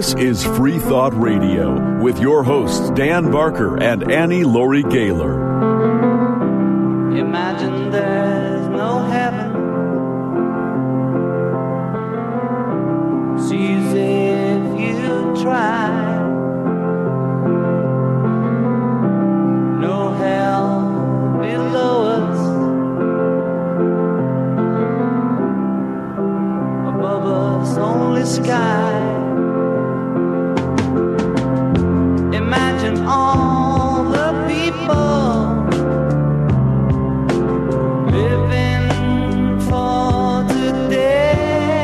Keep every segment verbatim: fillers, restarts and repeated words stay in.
This is Free Thought Radio with your hosts Dan Barker and Annie Laurie Gaylor. Imagine there's no heaven. Sees if you try. No hell below us. Above us only sky. Imagine all the people living for today.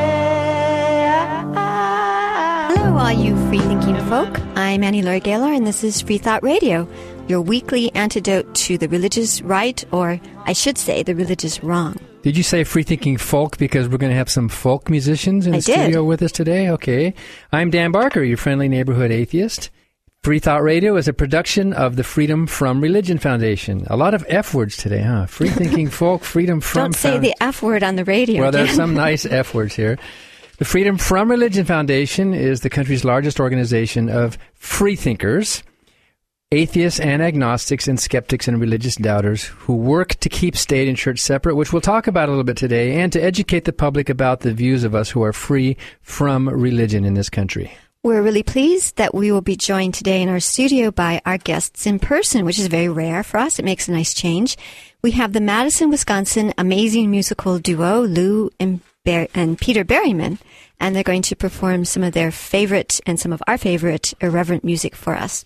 Hello, all you free-thinking folk. I'm Annie Laurie Gaylor, and this is Free Thought Radio, your weekly antidote to the religious right, or I should say, the religious wrong. Did you say free-thinking folk because we're going to have some folk musicians in the I did. studio with us today? Okay. I'm Dan Barker, your friendly neighborhood atheist. Free Thought Radio is a production of the Freedom from Religion Foundation. A lot of F words today, huh? Free-thinking folk, freedom from... Don't say found- the F word on the radio. Well, there's Dan. some nice F words here. The Freedom from Religion Foundation is the country's largest organization of freethinkers, atheists and agnostics and skeptics and religious doubters who work to keep state and church separate, which we'll talk about a little bit today, and to educate the public about the views of us who are free from religion in this country. We're really pleased that we will be joined today in our studio by our guests in person, which is very rare for us. It makes a nice change. We have the Madison, Wisconsin amazing musical duo, Lou and, Ber- and Peter Berryman, and they're going to perform some of their favorite and some of our favorite irreverent music for us.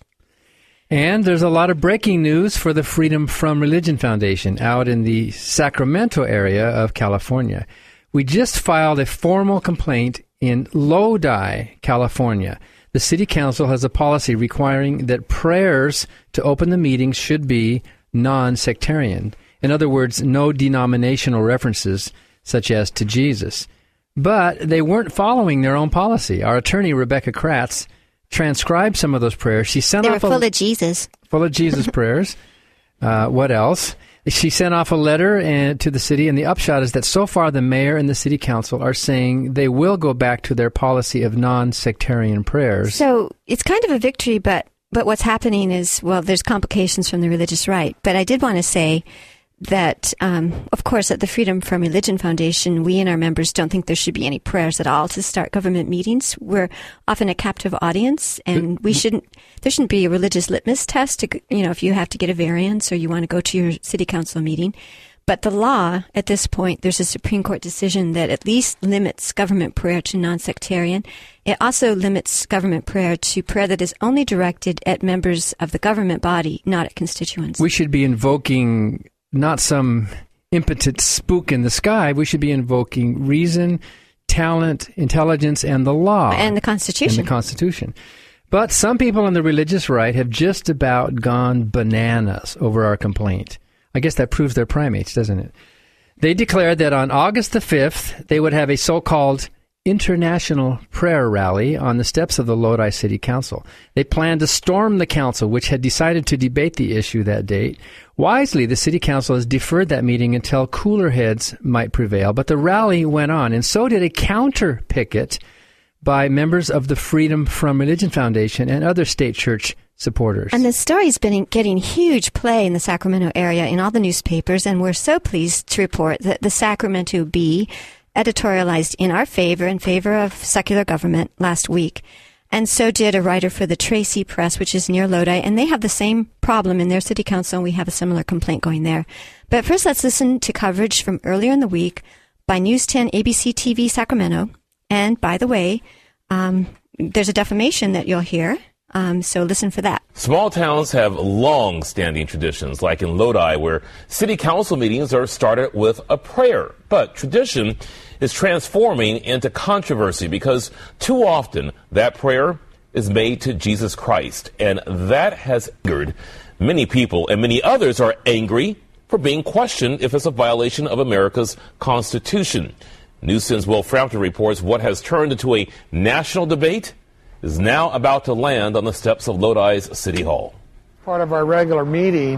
And there's a lot of breaking news for the Freedom from Religion Foundation out in the Sacramento area of California. We just filed a formal complaint in Lodi, California. The city council has a policy requiring that prayers to open the meetings should be non-sectarian. In other words, no denominational references such as to Jesus. But they weren't following their own policy. Our attorney, Rebecca Kratz, transcribed some of those prayers. She sent They were off a, full of Jesus. Full of Jesus prayers. Uh, what else? She sent off a letter and, to the city, and the upshot is that so far the mayor and the city council are saying they will go back to their policy of non-sectarian prayers. So it's kind of a victory, but, but what's happening is, well, there's complications from the religious right. But I did want to say that, um, of course, at the Freedom from Religion Foundation, we and our members don't think there should be any prayers at all to start government meetings. We're often a captive audience, and we shouldn't, there shouldn't be a religious litmus test to, you know, if you have to get a variance or you want to go to your city council meeting. But the law, at this point, there's a Supreme Court decision that at least limits government prayer to non-sectarian. It also limits government prayer to prayer that is only directed at members of the government body, not at constituents. We should be invoking not some impotent spook in the sky. We should be invoking reason, talent, intelligence, and the law. And the Constitution. And the Constitution. But some people on the religious right have just about gone bananas over our complaint. I guess that proves they're primates, doesn't it? They declared that on August the fifth, they would have a so-called international prayer rally on the steps of the Lodi City Council. They planned to storm the council, which had decided to debate the issue that date. Wisely, the city council has deferred that meeting until cooler heads might prevail, but the rally went on, and so did a counter picket by members of the Freedom from Religion Foundation and other state church supporters. And the story's been getting huge play in the Sacramento area in all the newspapers, and we're so pleased to report that the Sacramento Bee editorialized in our favor, in favor of secular government last week. And so did a writer for the Tracy Press, which is near Lodi, and they have the same problem in their city council, and we have a similar complaint going there. But first, let's listen to coverage from earlier in the week by News ten A B C T V Sacramento. And by the way, um, there's a defamation that you'll hear. Um, so listen for that. Small towns have long-standing traditions, like in Lodi, where city council meetings are started with a prayer. But tradition is transforming into controversy because too often that prayer is made to Jesus Christ. And that has angered many people, and many others are angry for being questioned if it's a violation of America's Constitution. News ten's Will Frampton reports what has turned into a national debate is now about to land on the steps of Lodi's City Hall. Part of our regular meeting,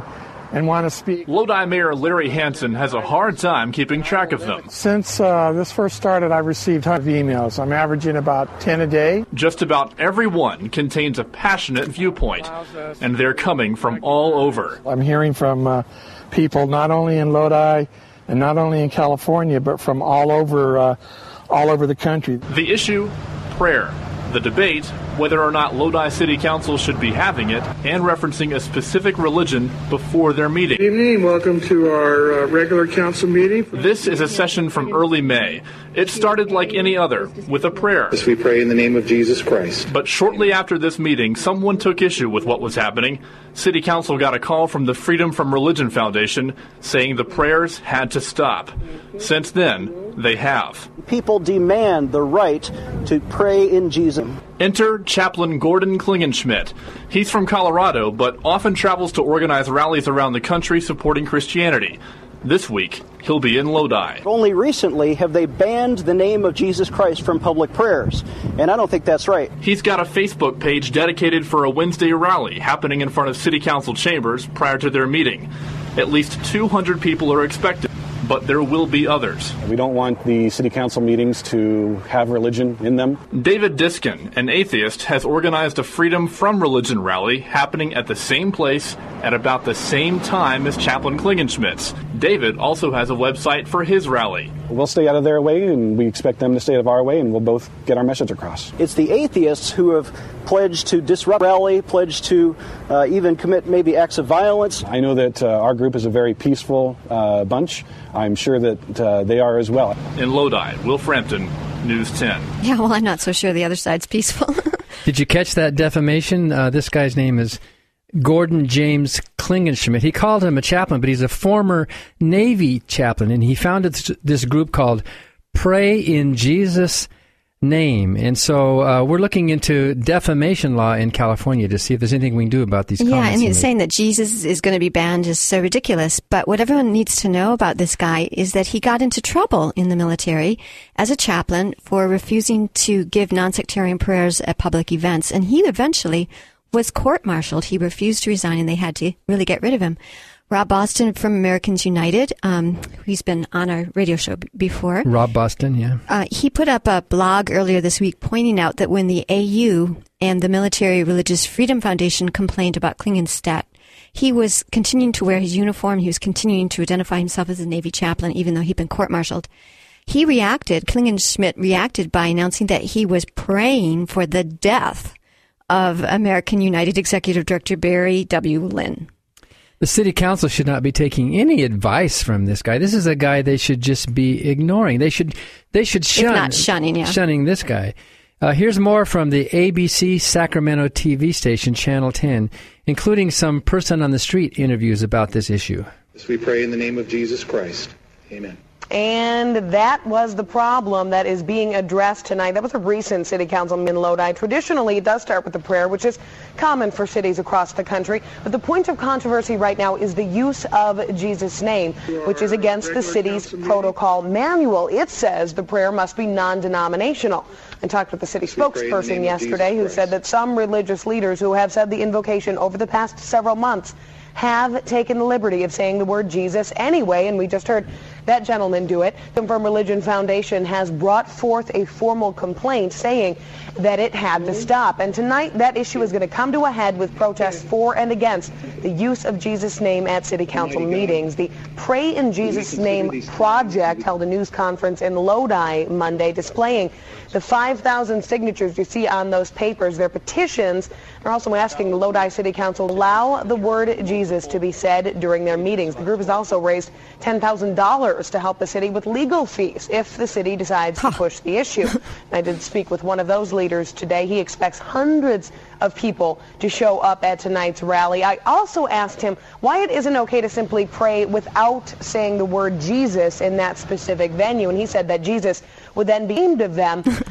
and want to speak. Lodi Mayor Larry Hansen has a hard time keeping track of them. Since uh, this first started, I've received hundreds of emails. I'm averaging about ten a day. Just about every one contains a passionate viewpoint, and they're coming from all over. I'm hearing from uh, people not only in Lodi and not only in California, but from all over, uh, all over the country. The issue, prayer. The debate, whether or not Lodi City Council should be having it, and referencing a specific religion before their meeting. Good evening. Welcome to our uh, regular council meeting. This is a session from early May. It started like any other, with a prayer. As we pray in the name of Jesus Christ. But shortly after this meeting, someone took issue with what was happening. City Council got a call from the Freedom from Religion Foundation saying the prayers had to stop. Since then, they have. People demand the right to pray in Jesus. Enter Chaplain Gordon Klingenschmidt. He's from Colorado, but often travels to organize rallies around the country supporting Christianity. This week, he'll be in Lodi. Only recently have they banned the name of Jesus Christ from public prayers, and I don't think that's right. He's got a Facebook page dedicated for a Wednesday rally happening in front of City Council chambers prior to their meeting. At least two hundred people are expected, but there will be others. We don't want the City Council meetings to have religion in them. David Diskin, an atheist, has organized a Freedom from Religion rally happening at the same place at about the same time as Chaplain Klingenschmidt's. David also has a website for his rally. We'll stay out of their way, and we expect them to stay out of our way, and we'll both get our message across. It's the atheists who have pledged to disrupt rally, pledged to uh, even commit maybe acts of violence. I know that uh, our group is a very peaceful uh, bunch. I'm sure that uh, they are as well. In Lodi, Will Frampton, News ten. Yeah, well, I'm not so sure the other side's peaceful. Did you catch that defamation? Uh, this guy's name is Gordon James Klingenschmidt. He called him a chaplain, but he's a former Navy chaplain, and he founded this group called Pray in Jesus' Name. And so uh, we're looking into defamation law in California to see if there's anything we can do about these comments. Yeah, and he's saying that Jesus is going to be banned is so ridiculous. But what everyone needs to know about this guy is that he got into trouble in the military as a chaplain for refusing to give non-sectarian prayers at public events. And he eventually was court-martialed. He refused to resign, and they had to really get rid of him. Rob Boston from Americans United, um, he's been on our radio show b- before. Rob Boston, yeah. Uh, he put up a blog earlier this week pointing out that when the A U and the Military Religious Freedom Foundation complained about Klingenstadt, he was continuing to wear his uniform. He was continuing to identify himself as a Navy chaplain, even though he'd been court-martialed. He reacted, Klingenschmidt reacted by announcing that he was praying for the death of American United Executive Director Barry W. Lynn. The city council should not be taking any advice from this guy. This is a guy they should just be ignoring. They should they should shun, if not shunning, yeah. shunning this guy. Uh, here's more from the A B C Sacramento T V station, Channel ten, including some person on the street interviews about this issue. As we pray in the name of Jesus Christ. Amen. And that was the problem that is being addressed tonight. That was a recent city council meeting in Lodi. Traditionally, it does start with a prayer, which is common for cities across the country. But the point of controversy right now is the use of Jesus' name, which is against the city's protocol manual. It says the prayer must be non-denominational. I talked with the city spokesperson yesterday who said that some religious leaders who have said the invocation over the past several months have taken the liberty of saying the word Jesus anyway, and we just heard that gentleman do it. The Freedom from Religion Foundation has brought forth a formal complaint saying that it had to stop. And tonight, that issue is going to come to a head with protests for and against the use of Jesus' name at city council meetings. The Pray in Jesus' Name project held a news conference in Lodi Monday displaying the five thousand signatures you see on those papers. Their petitions are also asking the Lodi City Council to allow the word Jesus to be said during their meetings. The group has also raised ten thousand dollars to help the city with legal fees if the city decides to push the issue. I did speak with one of those leaders today. He expects hundreds of people to show up at tonight's rally. I also asked him why it isn't okay to simply pray without saying the word Jesus in that specific venue, and he said that Jesus would then be aimed of them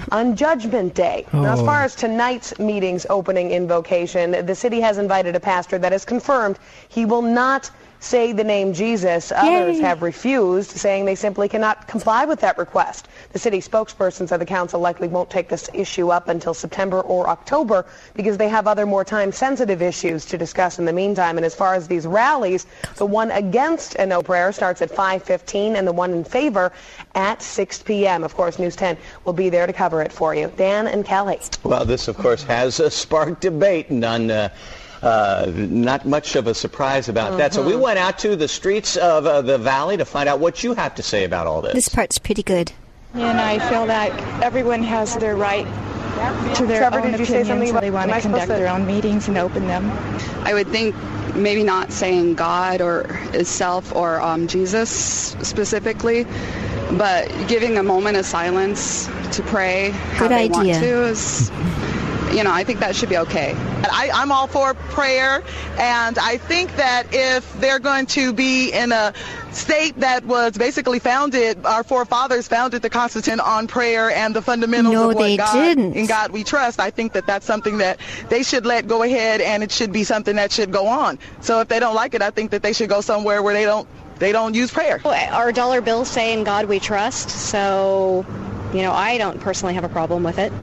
on Judgment Day. Oh. Now, as far as tonight's meeting's opening invocation, the city has invited a pastor that has confirmed he will not say the name Jesus. Others Yay. have refused, saying they simply cannot comply with that request. The city spokesperson said the council likely won't take this issue up until September or October because they have other more time-sensitive issues to discuss in the meantime. And as far as these rallies, the one against a no prayer starts at five fifteen and the one in favor at six p.m. Of course, News ten will be there to cover it for you. Dan and Kelly. Well, this, of course, has uh, sparked debate, and none... Uh, Uh, not much of a surprise about mm-hmm. that. So we went out to the streets of uh, the valley to find out what you have to say about all this. This part's pretty good. And I feel that everyone has their right to their Trevor, own did you say opinions, something so they want to conduct to... their own meetings and open them. I would think maybe not saying God or itself or um, Jesus specifically, but giving a moment of silence to pray how good they idea. want to is... You know, I think that should be okay. I, I'm all for prayer, and I think that if they're going to be in a state that was basically founded, our forefathers founded the Constitution on prayer and the fundamentals no, of what they God, didn't. in God we trust, I think that that's something that they should let go ahead, and it should be something that should go on. So if they don't like it, I think that they should go somewhere where they don't they don't use prayer. Our dollar bills say in God we trust, so, you know, I don't personally have a problem with it.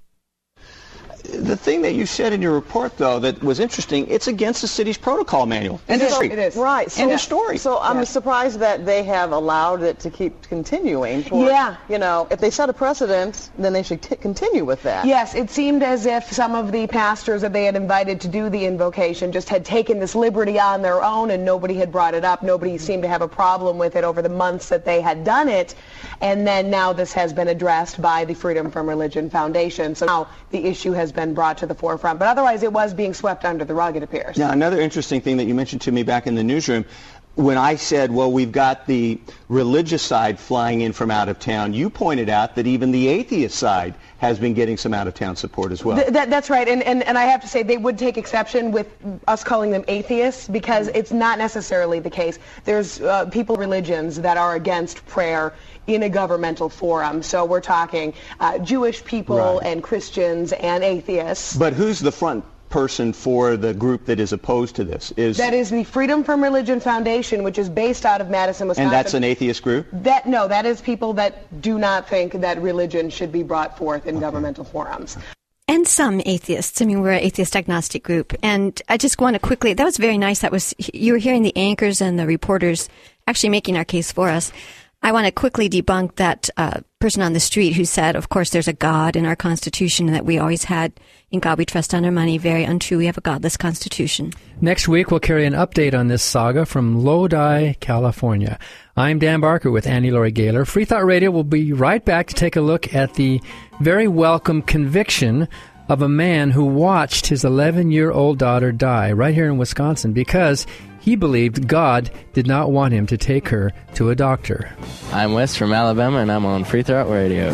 The thing that you said in your report, though, that was interesting, it's against the city's protocol manual. It is. It is. Right. So, End of story. So I'm yeah. surprised that they have allowed it to keep continuing. For, yeah. You know, if they set a precedent, then they should t- continue with that. Yes, it seemed as if some of the pastors that they had invited to do the invocation just had taken this liberty on their own, and nobody had brought it up. Nobody seemed to have a problem with it over the months that they had done it. And then now this has been addressed by the Freedom from Religion Foundation. So now the issue has been brought to the forefront. But otherwise, it was being swept under the rug, it appears. Now, another interesting thing that you mentioned to me back in the newsroom, when I said, well, we've got the religious side flying in from out of town, you pointed out that even the atheist side has been getting some out-of-town support as well. Th- that, that's right, and, and, and I have to say they would take exception with us calling them atheists because it's not necessarily the case. There's uh, people, religions that are against prayer in a governmental forum. So we're talking uh, Jewish people Right. and Christians and atheists. But who's the front person for the group that is opposed to this? Is That is the Freedom from Religion Foundation, which is based out of Madison, Wisconsin. And that's an atheist group? That no, that is people that do not think that religion should be brought forth in okay. governmental forums. And some atheists. I mean, we're an atheist agnostic group. And I just want to quickly, that was very nice. That was, you were hearing the anchors and the reporters actually making our case for us. I want to quickly debunk that uh, person on the street who said, of course, there's a God in our Constitution and that we always had, in God we trust on our money. Very untrue. We have a godless Constitution. Next week, we'll carry an update on this saga from Lodi, California. I'm Dan Barker with Annie Laurie Gaylor. Free Thought Radio will be right back to take a look at the very welcome conviction of a man who watched his eleven-year-old daughter die right here in Wisconsin because he believed God did not want him to take her to a doctor. I'm Wes from Alabama, and I'm on Free Thought Radio.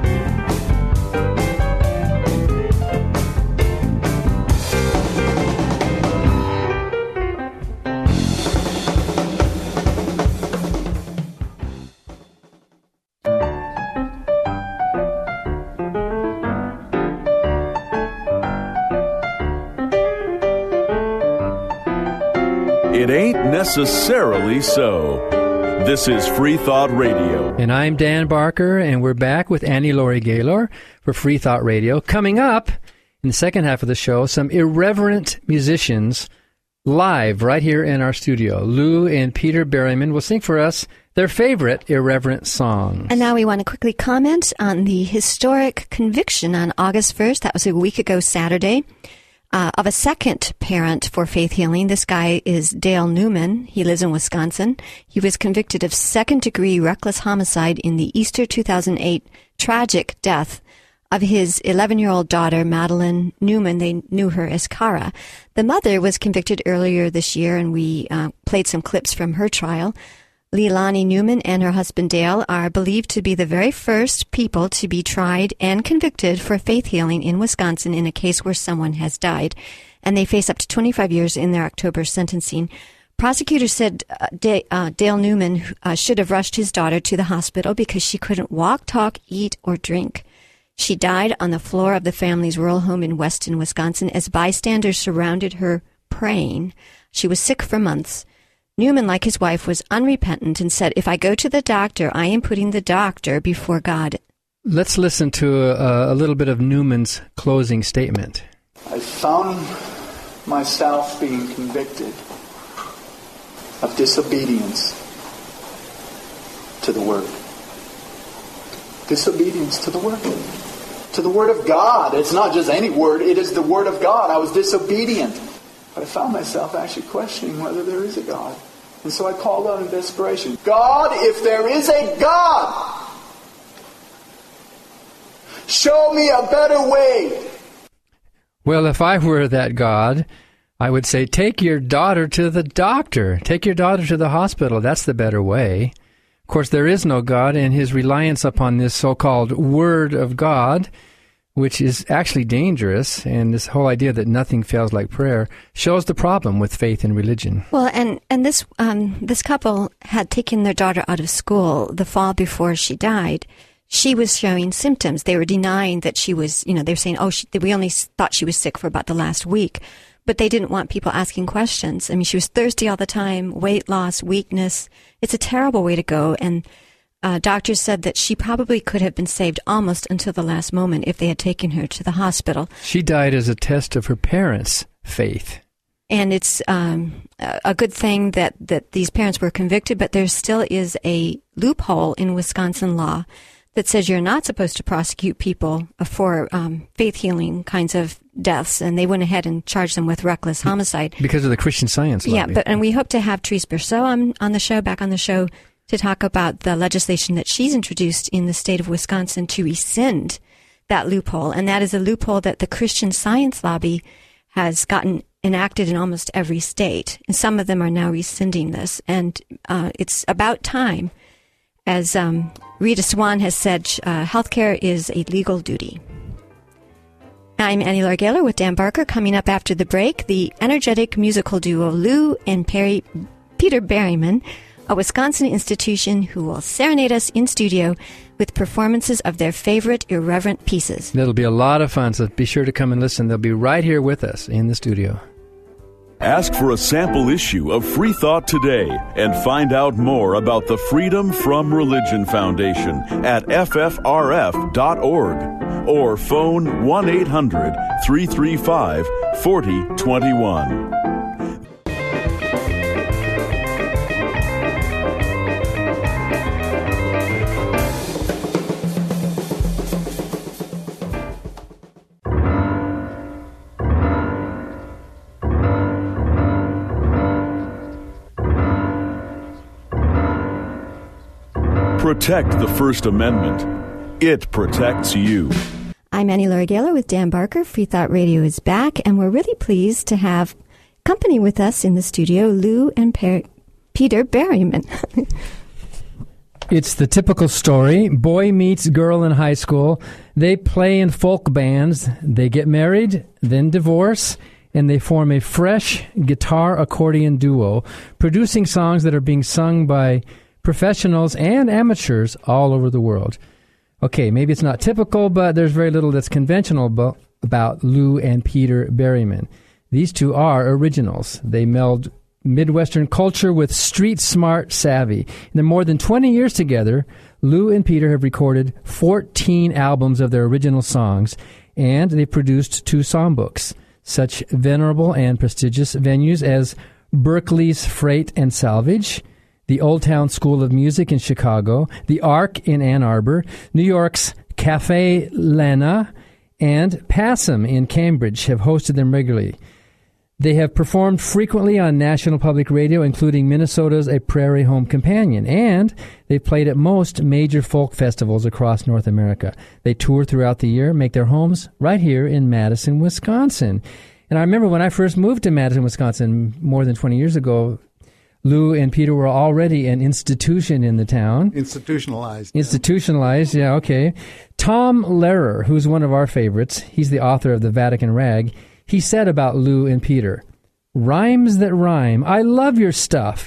It ain't necessarily so. This is Free Thought Radio. And I'm Dan Barker, and we're back with Annie Laurie Gaylor for Free Thought Radio. Coming up in the second half of the show, some irreverent musicians live right here in our studio. Lou and Peter Berryman will sing for us their favorite irreverent songs. And now we want to quickly comment on the historic conviction on August first. That was a week ago Saturday. Uh, of a second parent for faith healing. This guy is Dale Newman. He lives in Wisconsin. He was convicted of second-degree reckless homicide in the Easter two thousand eight tragic death of his eleven-year-old daughter, Madeline Newman. They knew her as Cara. The mother was convicted earlier this year, and we uh, played some clips from her trial. Leilani Newman and her husband Dale are believed to be the very first people to be tried and convicted for faith healing in Wisconsin in a case where someone has died. And they face up to twenty-five years in their October sentencing. Prosecutors said uh, D- uh, Dale Newman uh, should have rushed his daughter to the hospital because she couldn't walk, talk, eat, or drink. She died on the floor of the family's rural home in Weston, Wisconsin, as bystanders surrounded her praying. She was sick for months. Newman, like his wife, was unrepentant and said, "If I go to the doctor, I am putting the doctor before God." Let's listen to a, a little bit of Newman's closing statement. I found myself being convicted of disobedience to the Word. Disobedience to the Word. To the Word of God. It's not just any Word, it is the Word of God. I was disobedient. But I found myself actually questioning whether there is a God. And so I called out in desperation, God, if there is a God, show me a better way. Well, if I were that God, I would say, take your daughter to the doctor. Take your daughter to the hospital. That's the better way. Of course, there is no God, and his reliance upon this so-called Word of God, which is actually dangerous, and this whole idea that nothing fails like prayer, shows the problem with faith and religion. Well, and, and this um, this couple had taken their daughter out of school the fall before she died. She was showing symptoms. They were denying that she was, you know, they were saying, oh, she, we only thought she was sick for about the last week. But they didn't want people asking questions. I mean, she was thirsty all the time, weight loss, weakness. It's a terrible way to go. And uh, doctors said that she probably could have been saved almost until the last moment if they had taken her to the hospital. She died as a test of her parents' faith. And it's um, a good thing that, that these parents were convicted, but there still is a loophole in Wisconsin law that says you're not supposed to prosecute people for um, faith-healing kinds of deaths, and they went ahead and charged them with reckless homicide. Because of the Christian Science lobby. Yeah, but and we hope to have Therese Berceau on, on the show, back on the show, to talk about the legislation that she's introduced in the state of Wisconsin to rescind that loophole, and that is a loophole that the Christian Science lobby has gotten enacted in almost every state, and some of them are now rescinding this, and uh, it's about time. As um, Rita Swan has said, uh, healthcare is a legal duty. I'm Annie Largaler with Dan Barker. Coming up after the break, the energetic musical duo Lou and Perry, Peter Berryman, a Wisconsin institution who will serenade us in studio with performances of their favorite irreverent pieces. That'll be a lot of fun, so be sure to come and listen. They'll be right here with us in the studio. Ask for a sample issue of Free Thought today and find out more about the Freedom from Religion Foundation at F F R F dot org or phone one eight hundred three three five four zero two one. Protect the First Amendment. It protects you. I'm Annie Largaler with Dan Barker. Free Thought Radio is back, and we're really pleased to have company with us in the studio, Lou and per- Peter Berryman. It's the typical story. Boy meets girl in high school. They play in folk bands. They get married, then divorce, and they form a fresh guitar accordion duo, producing songs that are being sung by professionals and amateurs all over the world. Okay, maybe it's not typical, but there's very little that's conventional about, about Lou and Peter Berryman. These two are originals. They meld Midwestern culture with street smart savvy. In their more than twenty years together, Lou and Peter have recorded fourteen albums of their original songs, and they've produced two songbooks. Such venerable and prestigious venues as Berkeley's Freight and Salvage, the Old Town School of Music in Chicago, the Ark in Ann Arbor, New York's Cafe Lena, and Passam in Cambridge have hosted them regularly. They have performed frequently on National Public Radio, including Minnesota's A Prairie Home Companion, and they've played at most major folk festivals across North America. They tour throughout the year, make their homes right here in Madison, Wisconsin. And I remember when I first moved to Madison, Wisconsin, more than twenty years ago, Lou and Peter were already an institution in the town. Institutionalized. Institutionalized, yeah, okay. Tom Lehrer, who's one of our favorites, he's the author of The Vatican Rag, he said about Lou and Peter, "Rhymes that rhyme. I love your stuff.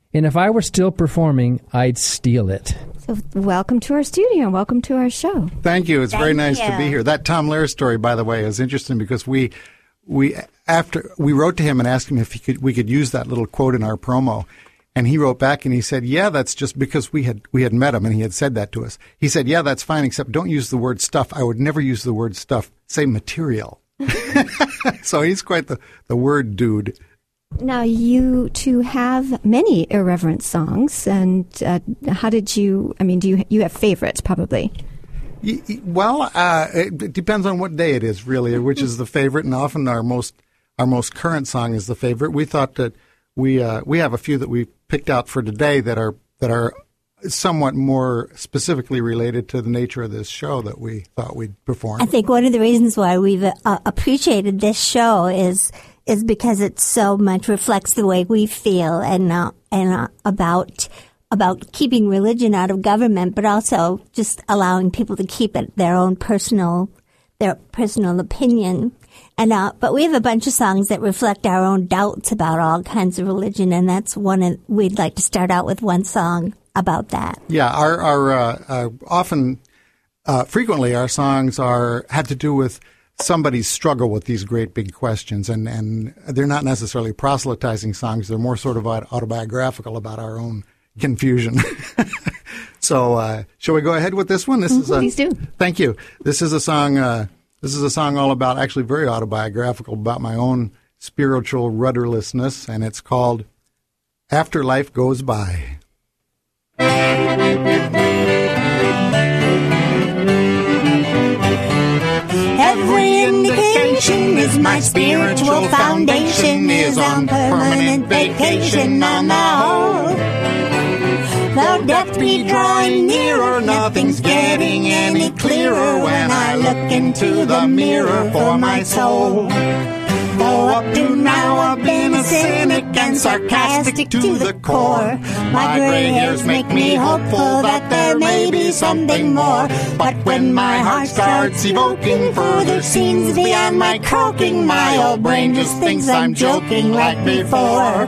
and if I were still performing, I'd steal it. So welcome to our studio. Welcome to our show. Thank you. It's Thank very nice you. to be here. That Tom Lehrer story, by the way, is interesting because we we after we wrote to him and asked him if he could we could use that little quote in our promo. And he wrote back and he said, yeah, that's just because we had we had met him and he had said that to us. He said, yeah, that's fine, except don't use the word stuff. I would never use the word stuff. Say material. So he's quite the, the word dude. Now, you two have many irreverent songs. And uh, how did you, I mean, do you you have favorites probably? Y- y- Well, uh, it depends on what day it is, really, which is the favorite. And often our most our most current song is the favorite. We thought that we uh, we have a few that we picked out for today that are that are somewhat more specifically related to the nature of this show that we thought we'd perform. I think one of the reasons why we've uh, appreciated this show is is because it so much reflects the way we feel and uh, and uh, about about keeping religion out of government, but also just allowing people to keep it their own personal their personal opinion. And uh, but we have a bunch of songs that reflect our own doubts about all kinds of religion, and that's one of, we'd like to start out with one song about that. Yeah, our our uh, uh, often uh, frequently our songs are had to do with somebody's struggle with these great big questions, and and they're not necessarily proselytizing songs. They're more sort of autobiographical about our own confusion. So, uh, shall we go ahead with this one? This Mm-hmm, is a, please do. Thank you. This is a song. Uh, this is a song all about, actually, very autobiographical, about my own spiritual rudderlessness, and it's called "After Life Goes By." Every indication is my spiritual foundation is on permanent vacation on the whole. Though death be drawing nearer, nothing's getting any clearer when I look into the mirror for my soul. For up to now I've been a cynic and sarcastic to the core. My gray hairs make me hopeful that there may be something more. But when my heart starts evoking further scenes beyond my croaking, my old brain just thinks I'm joking like before.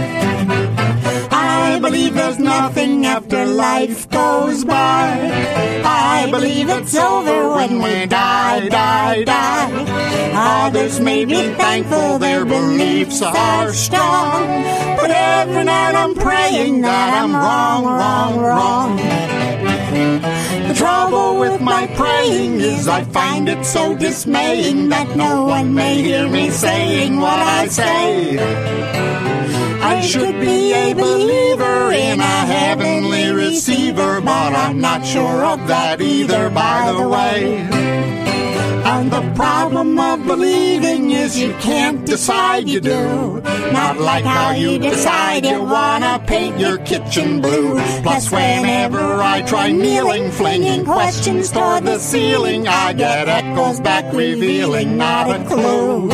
I believe there's nothing after life goes by. I believe it's over when we die, die, die. Others may be thankful their beliefs are strong, but every night I'm praying that I'm wrong, wrong, wrong. The trouble with my praying is I find it so dismaying that no one may hear me saying what I say. I should be a believer in a heavenly receiver, but I'm not sure of that either, by the way. And the problem of believing is you can't decide you do. Not like how you decide you wanna paint your kitchen blue. Plus whenever I try kneeling, flinging questions toward the ceiling, I get echoes back revealing not a clue.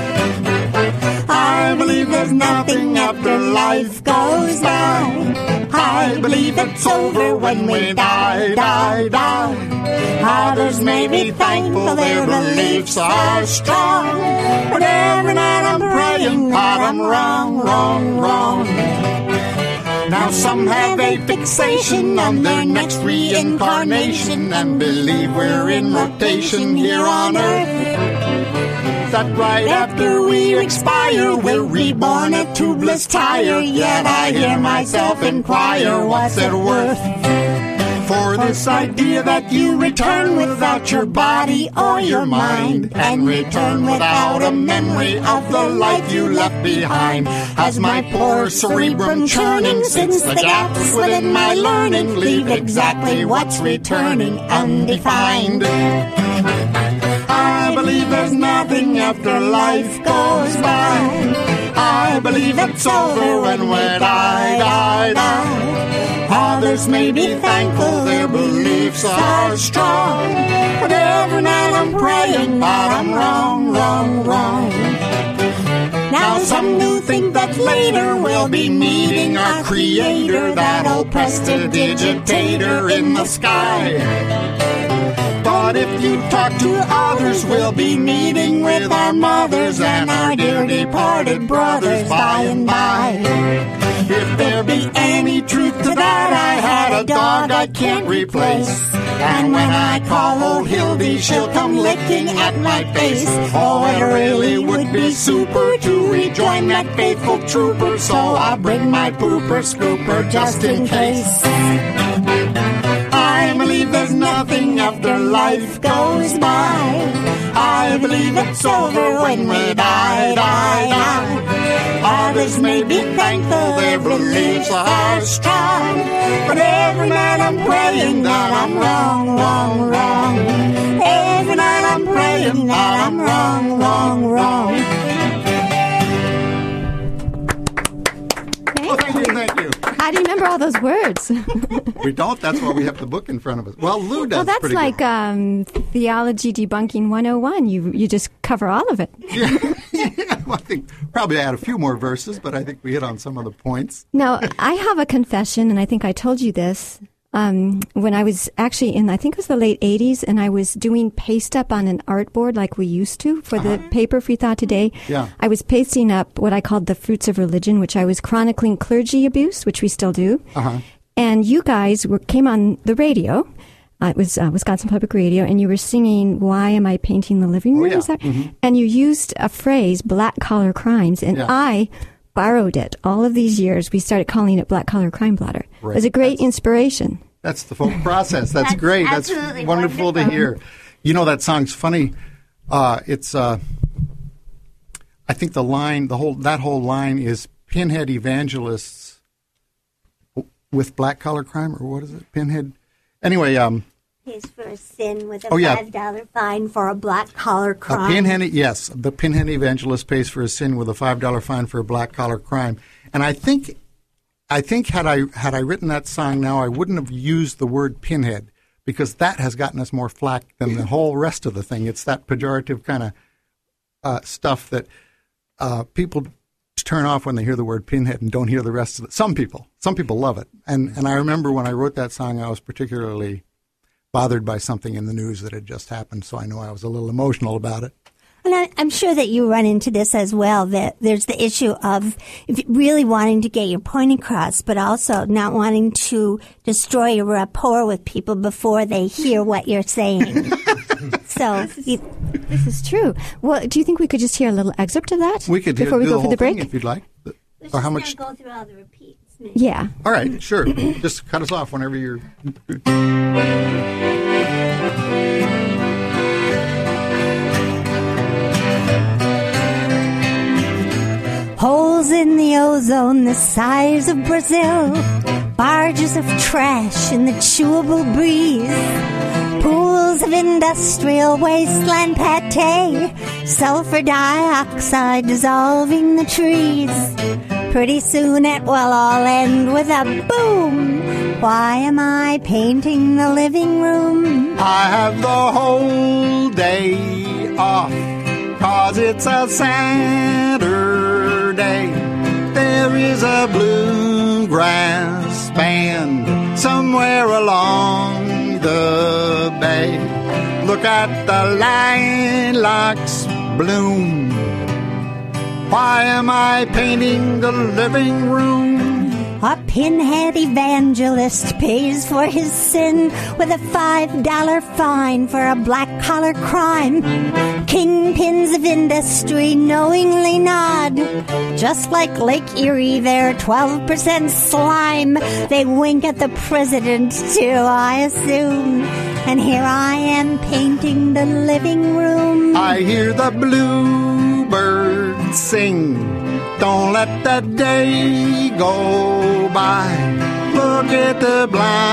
I believe there's nothing after life goes by. I believe it's over when we die, die, die. Others may be thankful their beliefs are strong, but every night I'm praying that I'm wrong, wrong, wrong. Now some have a fixation on their next reincarnation and believe we're in rotation here on earth. That right after we expire, we're reborn a tubeless tire. Yet I hear myself inquire, what's it worth? For this idea that you return without your body or your mind, and return without a memory of the life you left behind, has my poor cerebrum churning, since the gaps within my learning leave exactly what's returning undefined. I believe there's nothing after life goes by. I believe it's over when we die, die, die. Others may be thankful their beliefs are strong, but every night I'm praying that I'm wrong, wrong, wrong. Now some do think that later we'll be meeting our Creator, that old prestidigitator in the sky. But if you talk to others, we'll be meeting with our mothers and our dear departed brothers by and by. If there be any can't replace. And when I call old Hildy, she'll come licking at my face. Oh, it really would be super to rejoin that faithful trooper, so I'll bring my pooper scooper just in case. I believe there's nothing after life goes by. I believe it's over when we die, die, die. Others may be thankful their beliefs are strong, but every night I'm praying that I'm wrong, wrong, wrong. Every night I'm praying that I'm wrong, wrong, wrong. Oh, thank you, thank you. How do you remember all those words? We don't. That's why we have the book in front of us. Well, Lou does. Well, that's pretty like good. um, Theology Debunking one oh one. You you just cover all of it. Yeah, yeah. Well, I think probably add a few more verses, but I think we hit on some of the points. Now, I have a confession, and I think I told you this. Um, when I was actually in, I think it was the late eighties, and I was doing paste up on an artboard like we used to for uh-huh. the paper Free Thought Today. Yeah. I was pasting up what I called the fruits of religion, which I was chronicling clergy abuse, which we still do. Uh-huh. And you guys were, came on the radio. Uh, it was uh, Wisconsin Public Radio, and you were singing, "Why Am I Painting the Living Room?" Oh, yeah. Is that? Mm-hmm. And you used a phrase, black collar crimes, and yeah. I borrowed it. All of these years, we started calling it Black Collar Crime Blotter. Right. It was a great That's, inspiration. That's the folk process. That's, that's great. That's wonderful, wonderful to hear. You know, that song's funny. Uh, it's, uh, I think the line, the whole, that whole line is Pinhead evangelists with black collar crime, or what is it? Pinhead. Anyway, um, pays for a sin with a oh, yeah. five dollar fine for a black collar crime. A pinhead, yes, the pinhead evangelist pays for a sin with a five dollar fine for a black collar crime. And I think, I think had I had I written that song now, I wouldn't have used the word pinhead, because that has gotten us more flack than the whole rest of the thing. It's that pejorative kind of uh, stuff that uh, people turn off when they hear the word pinhead and don't hear the rest of it. Some people, some people love it. And and I remember when I wrote that song, I was particularly bothered by something in the news that had just happened, so I know I was a little emotional about it. And I, I'm sure that you run into this as well, that there's the issue of really wanting to get your point across, but also not wanting to destroy your rapport with people before they hear what you're saying. So you, this is true. Well, do you think we could just hear a little excerpt of that we could before do we go the for the break? Thing if you'd like. Let's or how just much? go through all the repeats. Maybe. Yeah. All right, sure. Just cut us off whenever you're. Holes in the ozone the size of Brazil, barges of trash in the chewable breeze, pools of industrial wasteland pate, sulfur dioxide dissolving the trees. Pretty soon it will all end with a boom. Why am I painting the living room? I have the whole day off, 'cause it's a Saturday. There is a bluegrass band somewhere along the bay. Look at the lilacs bloom. Why am I painting the living room? A pinhead evangelist pays for his sin with a five dollar fine for a black-collar crime. Kingpins of industry knowingly nod. Just like Lake Erie, they're twelve percent slime. They wink at the president, too, I assume. And here I am painting the living room. I hear the bluebirds sing. Don't let the day go by. Look at the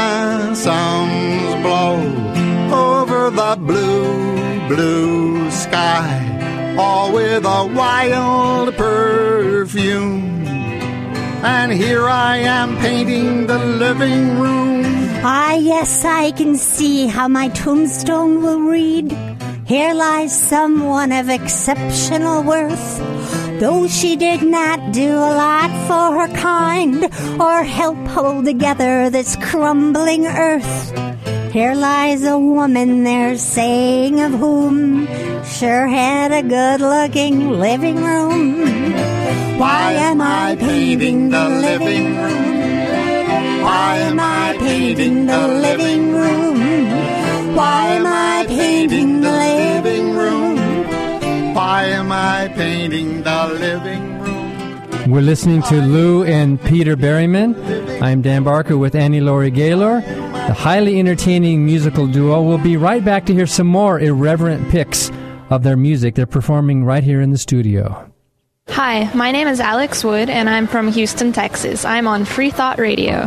blossoms blow over the blue, blue sky, all with a wild perfume. And here I am painting the living room. Ah, yes, I can see how my tombstone will read. Here lies someone of exceptional worth, though she did not do a lot for her kind or help hold together this crumbling earth. Here lies a woman, they're saying, of whom sure had a good-looking living room. Why am I painting the living room? Why am I painting the living room? Why am I painting the living room? Why am I painting the living room? We're listening to Lou and Peter Berryman. I'm Dan Barker with Annie Laurie Gaylor. The highly entertaining musical duo will be right back to hear some more irreverent picks of their music. They're performing right here in the studio. Hi, my name is Alex Wood, and I'm from Houston, Texas. I'm on Free Thought Radio.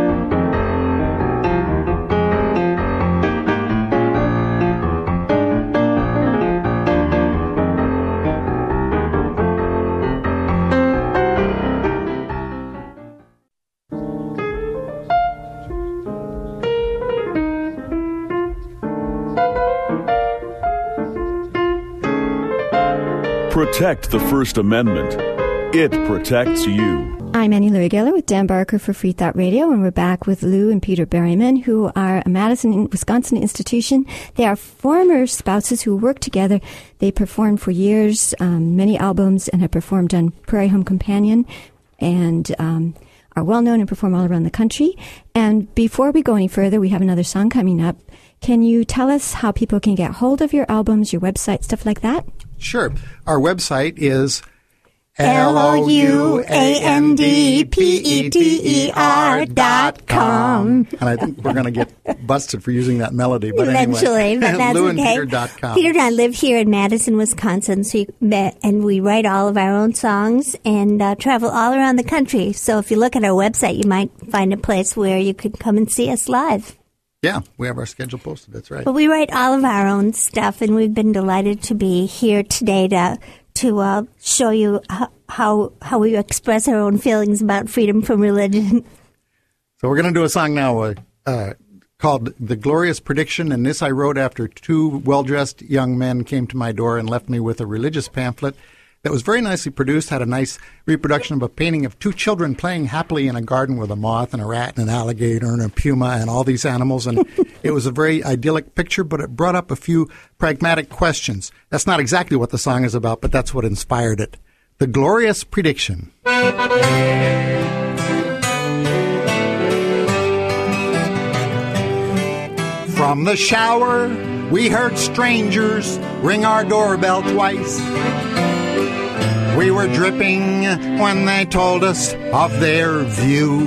Protect the First Amendment. It protects you. I'm Annie Laurie Gaylor with Dan Barker for Free Thought Radio, and we're back with Lou and Peter Berryman, who are a Madison, Wisconsin institution. They are former spouses who work together. They performed for years, um, many albums, and have performed on Prairie Home Companion, and um, are well-known and perform all around the country. And before we go any further, we have another song coming up. Can you tell us how people can get hold of your albums, your website, stuff like that? Sure. Our website is L O U A N D P E T E R dot com. And I think we're going to get busted for using that melody. But Eventually, anyway, but that's Lou and okay. Peter dot com. Peter and I live here in Madison, Wisconsin, so you met, and we write all of our own songs and uh, travel all around the country. So if you look at our website, you might find a place where you could come and see us live. Yeah, we have our schedule posted. That's right. But we write all of our own stuff, and we've been delighted to be here today to to uh, show you how how we express our own feelings about freedom from religion. So we're going to do a song now uh, uh, called "The Glorious Prediction," and this I wrote after two well-dressed young men came to my door and left me with a religious pamphlet that was very nicely produced, had a nice reproduction of a painting of two children playing happily in a garden with a moth and a rat and an alligator and a puma and all these animals. And it was a very idyllic picture, but it brought up a few pragmatic questions. That's not exactly what the song is about, but that's what inspired it. The Glorious Prediction. From the shower, we heard strangers ring our doorbell twice. We were dripping when they told us of their view.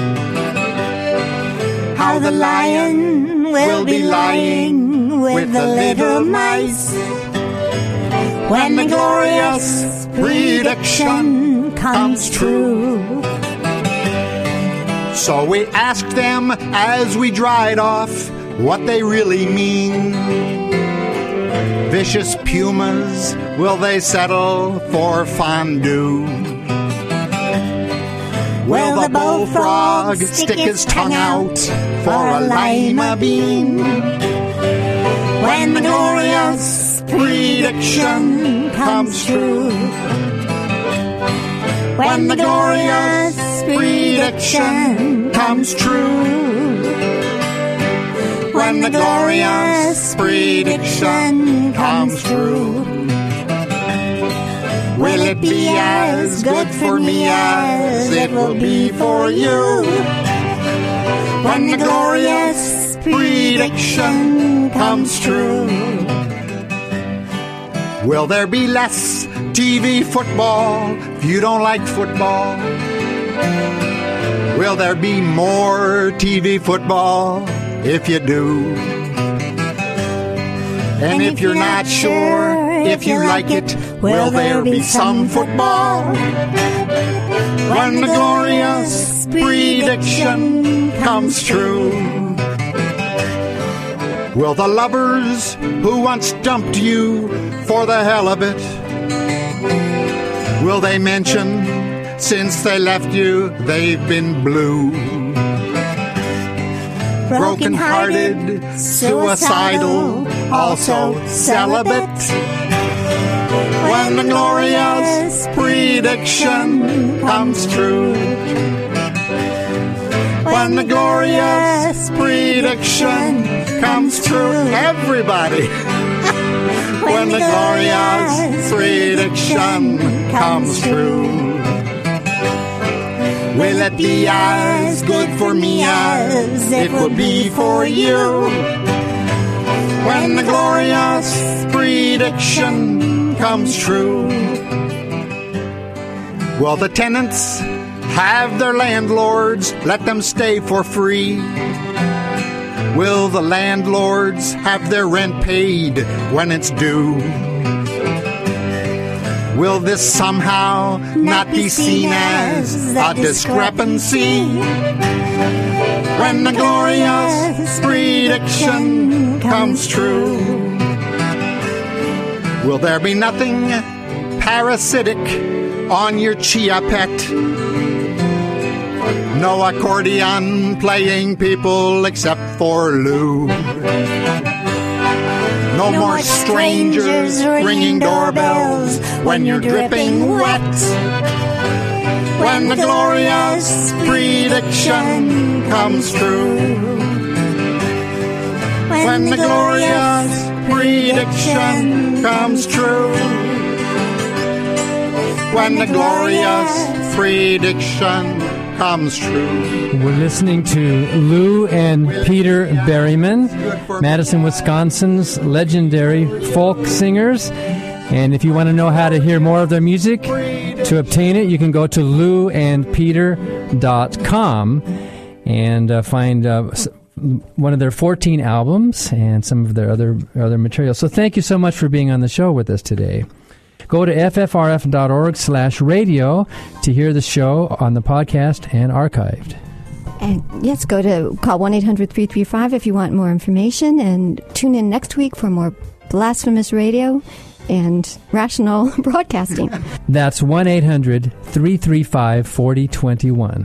How the lion will be lying with the little mice when the glorious prediction comes true. So we asked them as we dried off what they really mean. Vicious pumas, will they settle for fondue? Will the bullfrog stick his tongue out for a lima bean? When the glorious prediction comes true. When the glorious prediction comes true. When the glorious prediction comes true. Will it be as good for me as it will be for you? When the glorious prediction comes true. Will there be less T V football if you don't like football? Will there be more T V football if you do? And if you're not sure if you like it, will there be some football? When the glorious prediction comes true. Will the lovers who once dumped you for the hell of it, will they mention since they left you they've been blue? Broken-hearted, suicidal, also celibate. When the glorious prediction comes true. When the glorious prediction comes true. Everybody. When the glorious prediction comes true. Will it be as good for me as it will be for you? When the glorious prediction comes true, will the tenants have their landlords let them stay for free? Will the landlords have their rent paid when it's due? Will this somehow not be seen as a discrepancy? When the glorious prediction comes true, will there be nothing parasitic on your chia pet? No accordion playing people except for Lou. No, no more strangers, strangers ringing doorbells when you're dripping wet. When the glorious prediction comes true. When the glorious prediction comes true. When the glorious prediction comes true. We're listening to Lou and Peter Berryman, Madison, Wisconsin's legendary folk singers. And if you want to know how to hear more of their music, to obtain it, you can go to lou and peter dot com and uh, find uh, one of their fourteen albums and some of their other other material. So thank you so much for being on the show with us today. Go to f f r f dot org slash radio to hear the show on the podcast and archived. And yes, go to call one eight hundred three three five if you want more information, and tune in next week for more blasphemous radio and rational broadcasting. That's one eight hundred three three five four zero two one.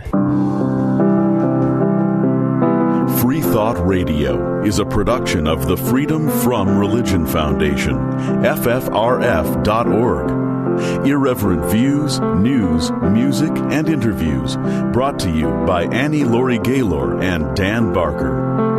Free Thought Radio is a production of the Freedom From Religion Foundation, F F R F dot org. Irreverent views, news, music, and interviews brought to you by Annie Laurie Gaylor and Dan Barker.